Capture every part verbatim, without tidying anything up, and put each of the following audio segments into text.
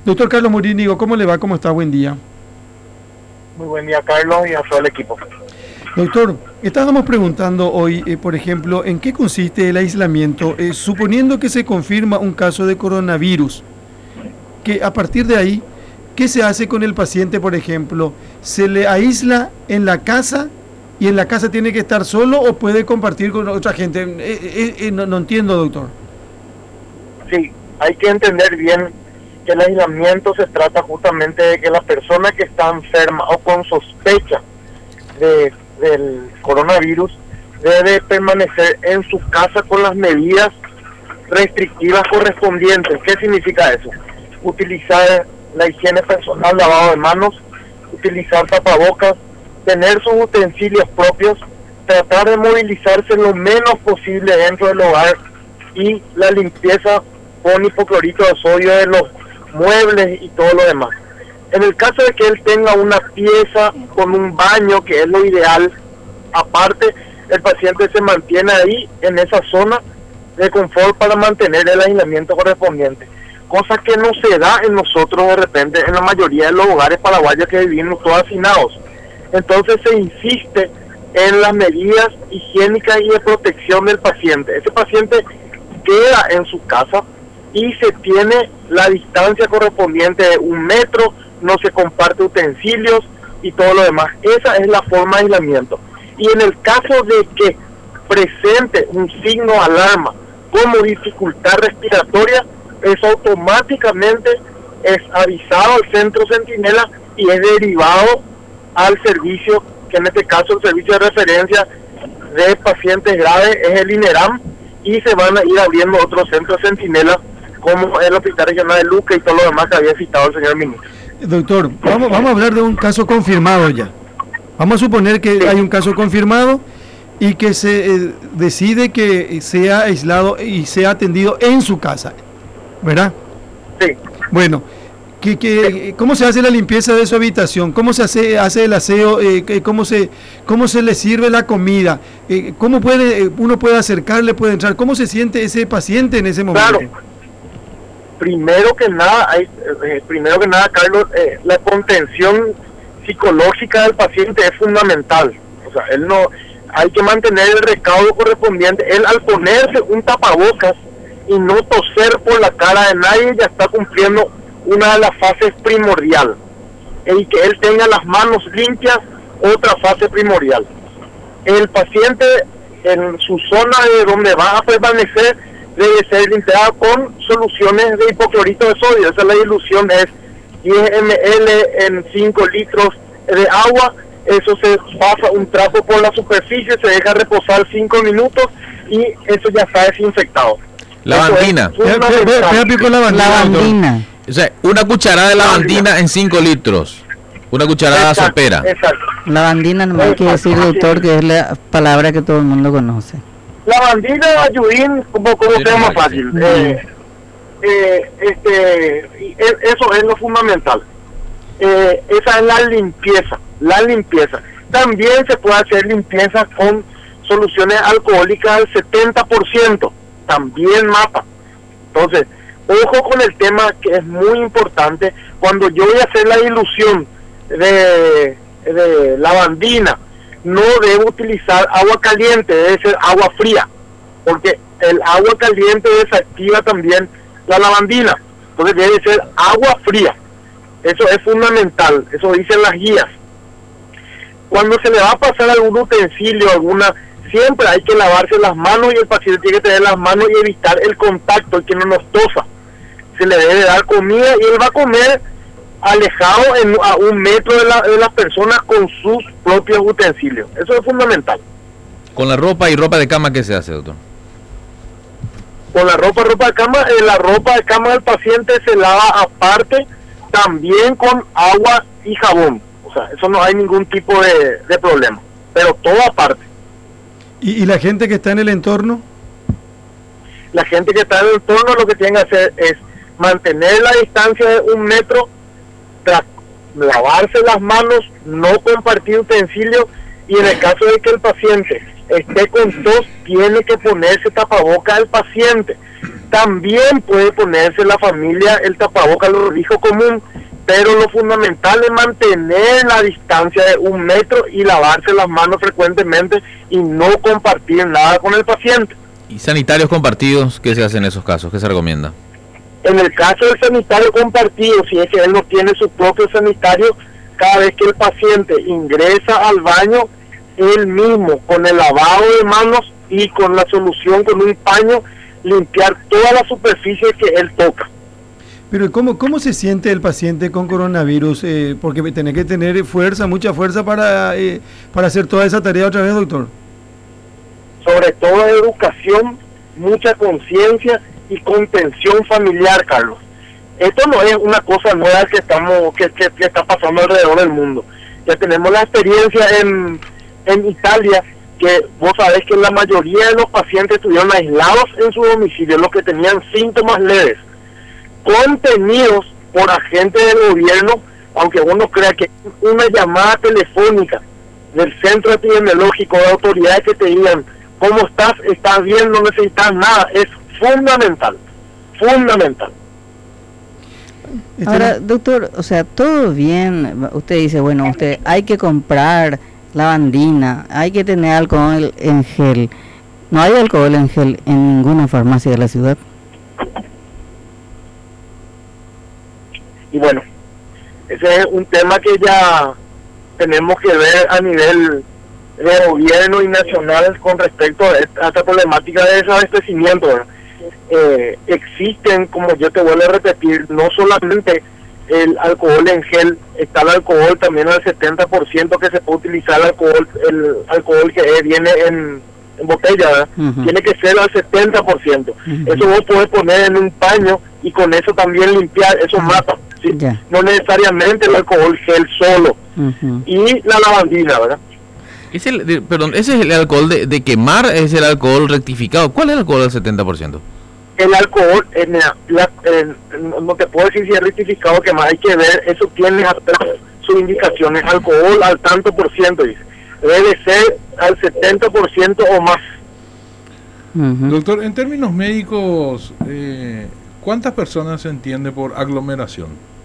Doctor Carlos Morínigo, ¿cómo le va? ¿Cómo está? Buen día. Muy buen día, Carlos, y a todo el equipo. Doctor, estábamos preguntando hoy, eh, por ejemplo, ¿en qué consiste el aislamiento? Eh, suponiendo que se confirma un caso de coronavirus, que a partir de ahí, ¿qué se hace con el paciente, por ejemplo? ¿Se le aísla en la casa y en la casa tiene que estar solo o puede compartir con otra gente? Eh, eh, eh, no, no entiendo, doctor. Sí, hay que entender bien que el aislamiento se trata justamente de que la persona que está enferma o con sospecha de, del coronavirus debe permanecer en su casa con las medidas restrictivas correspondientes. ¿Qué significa eso? Utilizar la higiene personal, lavado de manos, utilizar tapabocas, tener sus utensilios propios, tratar de movilizarse lo menos posible dentro del hogar y la limpieza con hipoclorito de sodio de los muebles y todo lo demás. En el caso de que él tenga una pieza con un baño, que es lo ideal, aparte, el paciente se mantiene ahí en esa zona de confort para mantener el aislamiento correspondiente, cosa que no se da en nosotros de repente en la mayoría de los hogares paraguayos que vivimos todos hacinados. Entonces se insiste en las medidas higiénicas y de protección del paciente. Ese paciente queda en su casa y se tiene la distancia correspondiente de un metro, no se comparte utensilios y todo lo demás. Esa es la forma de aislamiento. Y en el caso de que presente un signo de alarma como dificultad respiratoria, eso automáticamente es avisado al centro Centinela y es derivado al servicio, que en este caso el servicio de referencia de pacientes graves es el INERAM, y se van a ir abriendo otros centros Centinela como el Hospital Regional de Luque y todo lo demás que había citado el señor ministro. Doctor, vamos, vamos a hablar de un caso confirmado ya. Vamos a suponer que sí. Hay un caso confirmado y que se eh, decide que sea aislado y sea atendido en su casa, ¿verdad? Sí. Bueno, que, que, ¿cómo se hace la limpieza de su habitación? ¿Cómo se hace, hace el aseo? Eh, ¿cómo, se, ¿Cómo se le sirve la comida? Eh, ¿Cómo puede uno puede acercarle, puede entrar? ¿Cómo se siente ese paciente en ese momento? Claro. Primero que nada, hay, eh, primero que nada, Carlos, eh, la contención psicológica del paciente es fundamental. O sea, él no, hay que mantener el recaudo correspondiente. Él, al ponerse un tapabocas y no toser por la cara de nadie, ya está cumpliendo una de las fases primordial. Y que él tenga las manos limpias, otra fase primordial. El paciente en su zona de donde va a permanecer debe ser limpiada con soluciones de hipoclorito de sodio. Esa es la dilución, es diez mililitros en cinco litros de agua. Eso se pasa un trapo por la superficie, se deja reposar cinco minutos y eso ya está desinfectado. Lavandina. La lavandina. O sea, una cucharada de lavandina en cinco litros. Una cucharada Exacto, sopera. Exacto. Lavandina no hay que decir, doctor, que es la palabra que todo el mundo conoce. Lavandina, ayudín, como, como sea más fácil. Eh, eh, este, eso es lo fundamental. Eh, esa es la limpieza, la limpieza. También se puede hacer limpieza con soluciones alcohólicas al setenta por ciento, también mata. Entonces, ojo con el tema que es muy importante. Cuando yo voy a hacer la dilución de, de lavandina, no debo utilizar agua caliente, debe ser agua fría, porque el agua caliente desactiva también la lavandina. Entonces debe ser agua fría. Eso es fundamental, eso dicen las guías. Cuando se le va a pasar algún utensilio, alguna, siempre hay que lavarse las manos y el paciente tiene que tener las manos y evitar el contacto, el que no nos tosa. Se le debe dar comida y él va a comer alejado en, a un metro de la, de las personas con sus propios utensilios. Eso es fundamental. Con la ropa y ropa de cama, ¿qué se hace, doctor? Con la ropa, ropa de cama, eh, la ropa de cama del paciente se lava aparte, también con agua y jabón. O sea, eso no hay ningún tipo de, de problema, pero todo aparte. ¿Y, ¿Y la gente que está en el entorno? La gente que está en el entorno lo que tiene que hacer es mantener la distancia de un metro, tras lavarse las manos, no compartir utensilios, y en el caso de que el paciente esté con tos, tiene que ponerse tapabocas al paciente. También puede ponerse la familia el tapabocas, lo dijo común, pero lo fundamental es mantener la distancia de un metro y lavarse las manos frecuentemente y no compartir nada con el paciente. ¿Y sanitarios compartidos? ¿Qué se hace en esos casos? ¿Qué se recomienda? En el caso del sanitario compartido, si es que él no tiene su propio sanitario, cada vez que el paciente ingresa al baño, él mismo, con el lavado de manos y con la solución, con un paño, limpiar toda la superficie que él toca. Pero ¿cómo, cómo se siente el paciente con coronavirus? Eh, porque tiene que tener fuerza, mucha fuerza para, eh, para hacer toda esa tarea otra vez, doctor. Sobre todo educación, mucha conciencia y contención familiar, Carlos. Esto no es una cosa nueva que estamos que, que, que está pasando alrededor del mundo. Ya tenemos la experiencia en, en Italia, que vos sabés que la mayoría de los pacientes estuvieron aislados en su domicilio, los que tenían síntomas leves, contenidos por agentes del gobierno, aunque uno crea que una llamada telefónica del centro epidemiológico de autoridades que te digan cómo estás, estás bien, no necesitas nada, es fundamental, fundamental. Ahora, doctor, o sea, todo bien, usted dice, bueno, usted hay que comprar lavandina, hay que tener alcohol en gel. No hay alcohol en gel en ninguna farmacia de la ciudad. Y bueno, ese es un tema que ya tenemos que ver a nivel de gobierno y nacional con respecto a esta, a esta problemática de desabastecimiento, ¿verdad? Eh, existen, como yo te vuelvo a repetir, no solamente el alcohol en gel, está el alcohol también al setenta por ciento que se puede utilizar, el alcohol, el alcohol que eh, viene en, en botella, ¿verdad? Uh-huh. Tiene que ser al setenta por ciento. Uh-huh. Eso vos podés poner en un paño y con eso también limpiar, eso uh-huh. mata, ¿sí? Yeah. No necesariamente el alcohol gel solo. Uh-huh. Y la lavandina, ¿verdad? Es el, de, perdón, ese es el alcohol de, de quemar, es el alcohol rectificado. ¿Cuál es el alcohol del setenta por ciento? El alcohol, en la, la, en, no te puedo decir si es rectificado o quemar, hay que ver, eso tiene atrás sus indicaciones, alcohol al tanto por ciento, dice. Debe ser al setenta por ciento o más. Uh-huh. Doctor, en términos médicos, eh, ¿cuántas personas se entiende por aglomeración?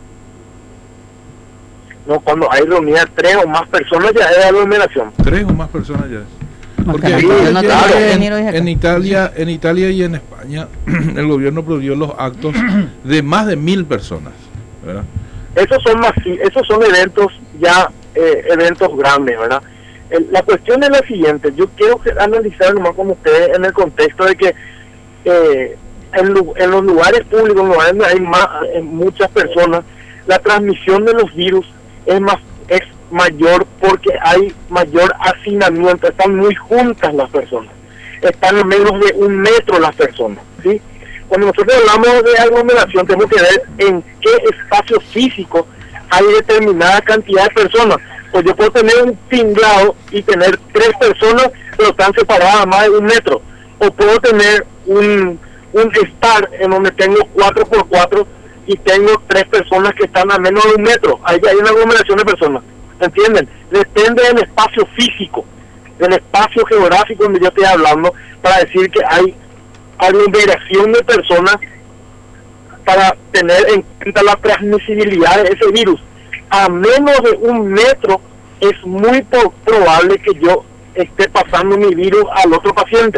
No, cuando hay reunida tres o más personas ya es aglomeración. Tres o más personas ya es. Porque sí, en, claro. en, en Italia, en Italia y en España, el gobierno prohibió los actos de más de mil personas, ¿verdad? Esos son más, esos son eventos ya eh, eventos grandes, ¿verdad? El, la cuestión es la siguiente. Yo quiero que analizar nomás con ustedes en el contexto de que eh, en, en los lugares públicos, en lugares donde hay más, en muchas personas, la transmisión de los virus es más es mayor porque hay mayor hacinamiento, están muy juntas las personas, están a menos de un metro las personas, ¿sí? Cuando nosotros hablamos de aglomeración tenemos que ver en qué espacio físico hay determinada cantidad de personas. Pues yo puedo tener un tinglado y tener tres personas pero están separadas a más de un metro, o puedo tener un, un estar en donde tengo cuatro por cuatro y tengo tres personas que están a menos de un metro. Ahí hay una aglomeración de personas, ¿entienden? Depende del espacio físico, del espacio geográfico donde yo estoy hablando, para decir que hay aglomeración de personas para tener en cuenta la transmisibilidad de ese virus. A menos de un metro es muy po- probable que yo esté pasando mi virus al otro paciente.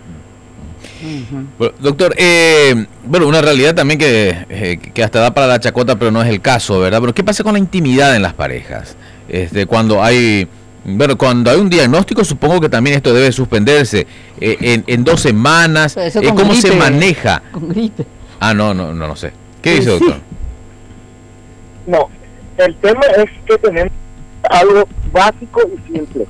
Bueno, doctor, eh, bueno, una realidad también que, eh, que hasta da para la chacota, pero no es el caso, ¿verdad? Pero ¿qué pasa con la intimidad en las parejas? Este, cuando hay, bueno, cuando hay un diagnóstico, supongo que también esto debe suspenderse eh, en, en dos semanas. Eh, ¿Cómo gripe, se maneja? Con gripe. Ah, no, no, no, no sé. ¿Qué dice, doctor? No, el tema es que tenemos algo básico y simple.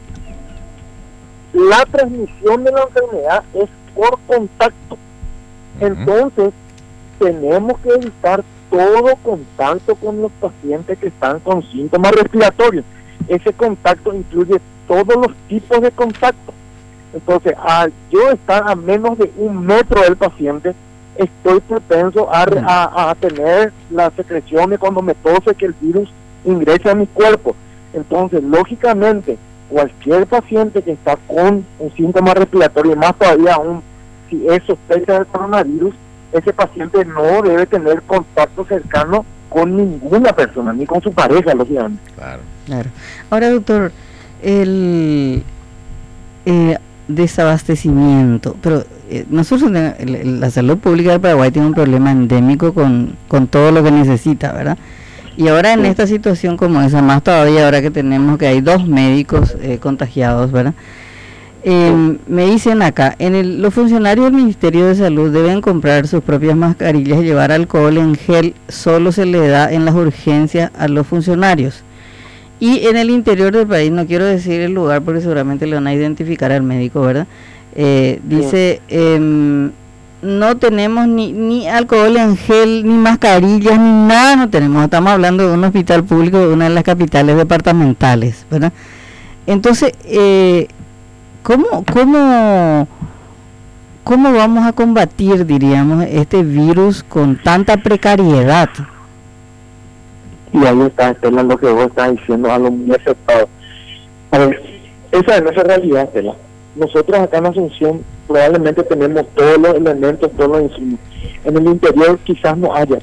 La transmisión de la enfermedad es por contacto. Entonces, uh-huh. tenemos que evitar todo contacto con los pacientes que están con síntomas respiratorios. Ese contacto incluye todos los tipos de contacto. Entonces, al yo estar a menos de un metro del paciente, estoy propenso a, a, a tener las secreciones cuando me tose que el virus ingrese a mi cuerpo. Entonces, lógicamente, cualquier paciente que está con un síntoma respiratorio, más todavía aún si es sospecha del coronavirus, ese paciente no debe tener contacto cercano con ninguna persona, ni con su pareja, lógicamente. Claro. Claro. Ahora, doctor, el eh, desabastecimiento, pero eh, nosotros, la salud pública del Paraguay tiene un problema endémico con, con todo lo que necesita, ¿verdad? Y ahora en sí. esta situación como esa, más todavía ahora que tenemos que hay dos médicos eh, contagiados, ¿verdad? Eh, me dicen acá, en el, los funcionarios del Ministerio de Salud deben comprar sus propias mascarillas y llevar alcohol en gel, solo se le da en las urgencias a los funcionarios. Y en el interior del país, no quiero decir el lugar porque seguramente le van a identificar al médico, ¿verdad? Eh, dice, eh, no tenemos ni, ni alcohol en gel, ni mascarillas, ni nada, no tenemos. Estamos hablando de un hospital público de una de las capitales departamentales, ¿verdad? Entonces, eh, ¿Cómo, cómo, ¿Cómo vamos a combatir, diríamos, este virus con tanta precariedad? Y ahí está, Estela, lo que vos estás diciendo, algo muy aceptado. A ver, esa es nuestra realidad, Estela. Nosotros acá en Asunción probablemente tenemos todos los elementos, todos los insumos. En el interior quizás no haya,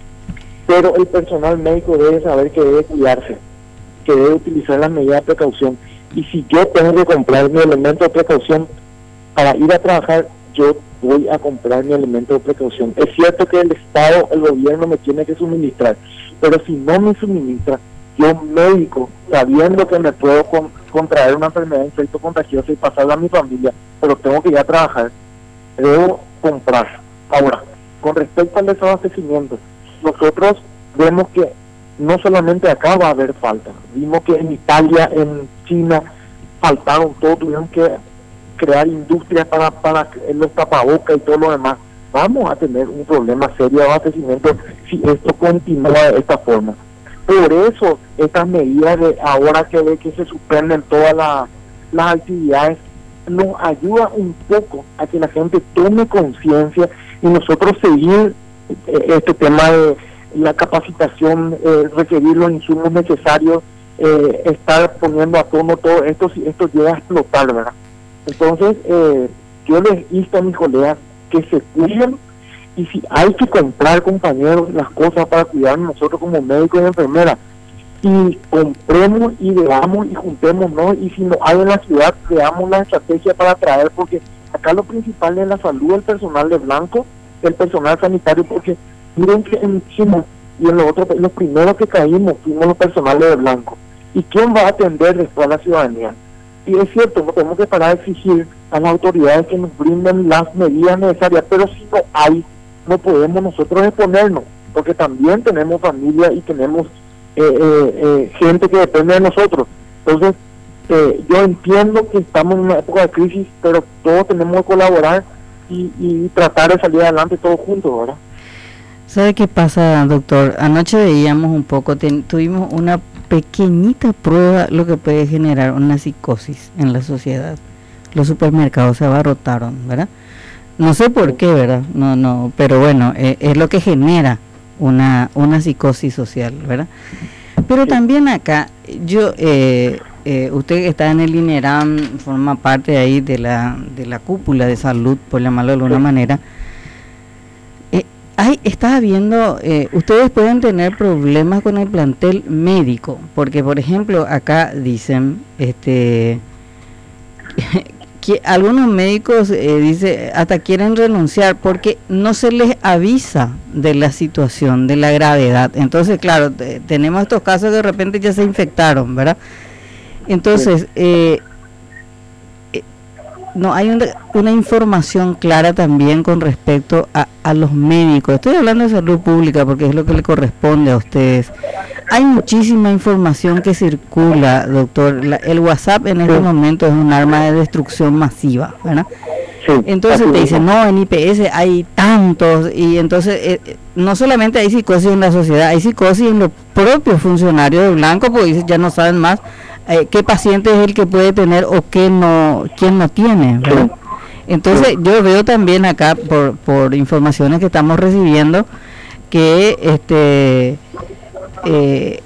pero el personal médico debe saber que debe cuidarse, que debe utilizar las medidas de precaución. Y si yo tengo que comprar mi elemento de precaución para ir a trabajar, yo voy a comprar mi elemento de precaución. Es cierto que el Estado, el gobierno me tiene que suministrar, pero si no me suministra, yo médico, sabiendo que me puedo con, contraer una enfermedad infecto contagiosa y pasarla a mi familia, pero tengo que ir a trabajar, debo comprar. Ahora, con respecto al desabastecimiento, nosotros vemos que no solamente acá va a haber falta, vimos que en Italia, en China, faltaron todo, tuvieron que crear industrias para, para los tapabocas y todo lo demás. Vamos a tener un problema serio de abastecimiento si esto continúa de esta forma. Por eso, estas medidas de ahora que ve que se suspenden todas la, las actividades, nos ayuda un poco a que la gente tome conciencia y nosotros seguir eh, este tema de la capacitación, eh, requerir los insumos necesarios, eh, estar poniendo a tono todo esto, si esto llega a explotar, ¿verdad? Entonces, eh, yo les insto a mis colegas que se cuiden, y si hay que comprar, compañeros, las cosas para cuidarnos nosotros como médicos y enfermeras, y compremos y veamos y juntémonos, y si no hay en la ciudad, veamos la estrategia para traer, porque acá lo principal es la salud del personal de blanco, el personal sanitario, porque miren que en China y en los otros, los primeros que caímos fuimos los personales de blanco. ¿Y quién va a atender después a la ciudadanía? Y es cierto, no tenemos que parar de exigir a las autoridades que nos brinden las medidas necesarias, pero si no hay, no podemos nosotros exponernos, porque también tenemos familia y tenemos eh, eh, eh, gente que depende de nosotros. Entonces, eh, yo entiendo que estamos en una época de crisis, pero todos tenemos que colaborar y, y tratar de salir adelante todos juntos, ¿verdad? ¿Sabe qué pasa, doctor? Anoche veíamos un poco, ten, tuvimos una pequeñita prueba lo que puede generar una psicosis en la sociedad. Los supermercados se abarrotaron, ¿verdad? No sé por qué, ¿verdad? No, no, pero bueno, eh, es lo que genera una, una psicosis social, ¿verdad? Pero también acá, yo, eh, eh, usted está en el INERAM, forma parte ahí de la, de la cúpula de salud, por llamarlo de alguna manera. Ay, estaba viendo, eh, ustedes pueden tener problemas con el plantel médico, porque por ejemplo acá dicen, este, que algunos médicos eh, dice hasta quieren renunciar porque no se les avisa de la situación, de la gravedad. Entonces, claro, te, tenemos estos casos que de repente ya se infectaron, ¿verdad? Entonces, eh, no hay una, una información clara también con respecto a, a los médicos. Estoy hablando de salud pública porque es lo que le corresponde a ustedes. Hay muchísima información que circula, doctor. La, el WhatsApp en este momento es un arma de destrucción masiva, ¿verdad? Sí, entonces te dicen, no, en I P S hay tantos, y entonces eh, no solamente hay psicosis en la sociedad, hay psicosis en los propios funcionarios de blanco, porque ya no saben más eh, qué paciente es el que puede tener o qué no, quién no tiene, ¿verdad? Entonces yo veo también acá por, por informaciones que estamos recibiendo que este eh, eh,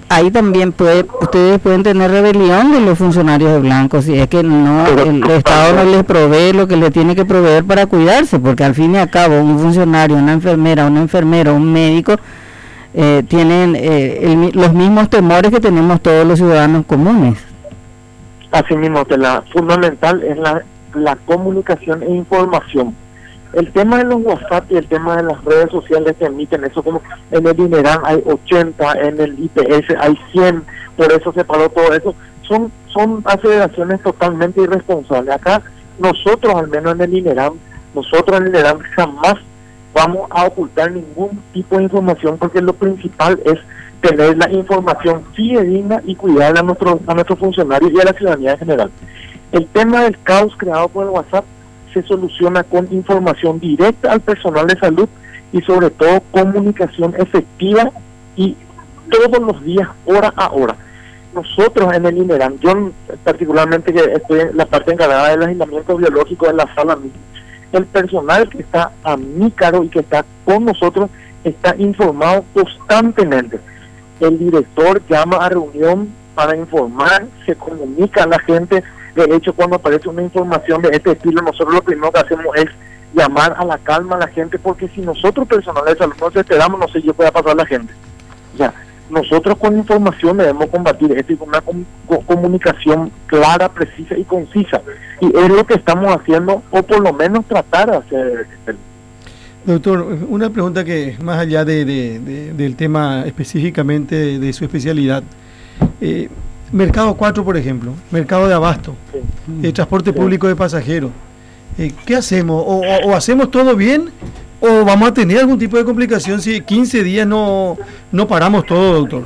ahí también puede, ustedes pueden tener rebelión de los funcionarios de blanco, si es que no, el Estado no les provee lo que le tiene que proveer para cuidarse, porque al fin y al cabo un funcionario, una enfermera, un enfermero, un médico, eh, tienen eh, el, los mismos temores que tenemos todos los ciudadanos comunes. Así mismo, que la fundamental es la, la comunicación e información. El tema de los WhatsApp y el tema de las redes sociales que emiten, eso como en el INERAN hay ochenta, en el I P S hay cien, por eso se paró todo eso, son son aceleraciones totalmente irresponsables. Acá nosotros, al menos en el INERAN, nosotros en el INERAN jamás vamos a ocultar ningún tipo de información, porque lo principal es tener la información fidedigna y cuidar a nuestros a nuestros funcionarios y a la ciudadanía en general. El tema del caos creado por el WhatsApp se soluciona con información directa al personal de salud y sobre todo comunicación efectiva y todos los días, hora a hora. Nosotros en el INERAN, yo particularmente que estoy en la parte encargada del aislamiento biológico de la sala, el personal que está a mi cargo y que está con nosotros está informado constantemente. El director llama a reunión para informar, se comunica a la gente. De hecho, cuando aparece una información de este estilo, nosotros lo primero que hacemos es llamar a la calma a la gente, porque si nosotros personal de salud nos esperamos, no sé qué pueda pasar a la gente. O sea, nosotros con información debemos combatir esto y con una com comunicación clara, precisa y concisa. Y es lo que estamos haciendo, o por lo menos tratar de hacer. Doctor, una pregunta que más allá de, de, de, del tema específicamente de, de su especialidad. Eh, Mercado cuatro, por ejemplo, mercado de abasto, sí. eh, transporte sí. público de pasajeros. Eh, ¿Qué hacemos? O, o, ¿O hacemos todo bien o vamos a tener algún tipo de complicación si quince días no, no paramos todo, doctor?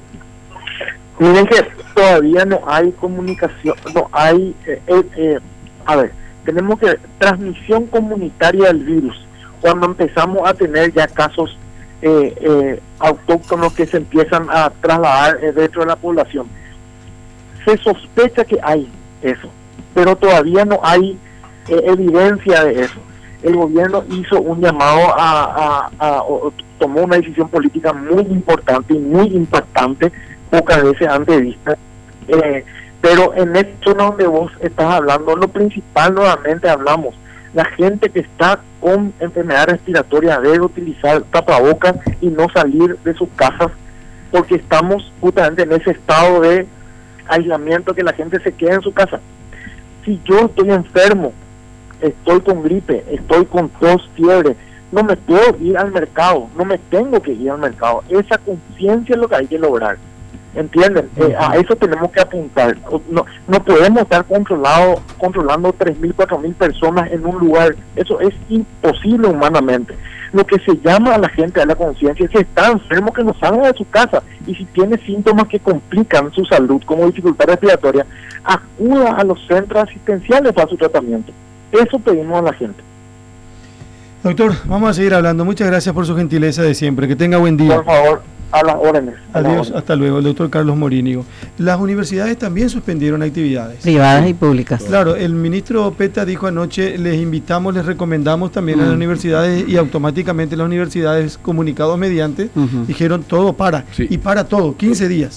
Miren que todavía no hay comunicación, no hay, eh, eh, eh, a ver, tenemos que, transmisión comunitaria del virus, cuando empezamos a tener ya casos eh, eh, autóctonos que se empiezan a trasladar eh, dentro de la población. Se sospecha que hay eso, pero todavía no hay eh, evidencia de eso. El gobierno hizo un llamado a, a, a o, tomó una decisión política muy importante y muy impactante, pocas veces antes vista, eh, pero en esto donde vos estás hablando, lo principal nuevamente hablamos, la gente que está con enfermedad respiratoria debe utilizar tapabocas y no salir de sus casas, porque estamos justamente en ese estado de aislamiento, que la gente se quede en su casa. Si yo estoy enfermo, estoy con gripe, estoy con tos, fiebre, no me puedo ir al mercado, no me tengo que ir al mercado. Esa conciencia es lo que hay que lograr, ¿entienden? Eh, a eso tenemos que apuntar. No, no podemos estar controlado, controlando tres mil, cuatro mil personas en un lugar. Eso es imposible humanamente. Lo que se llama a la gente a la conciencia es que está enfermo, que no salga de su casa, y si tiene síntomas que complican su salud, como dificultad respiratoria, acuda a los centros asistenciales para su tratamiento. Eso pedimos a la gente. Doctor, vamos a seguir hablando. Muchas gracias por su gentileza de siempre. Que tenga buen día. Por favor, a las órdenes. A Adiós, las órdenes. hasta luego. El doctor Carlos Morínigo. Las universidades también suspendieron actividades. Privadas y públicas. Claro, el ministro Peta dijo anoche, les invitamos, les recomendamos también mm. a las universidades, y automáticamente las universidades, comunicados mediante, uh-huh. dijeron todo para, sí. y para todo, quince días.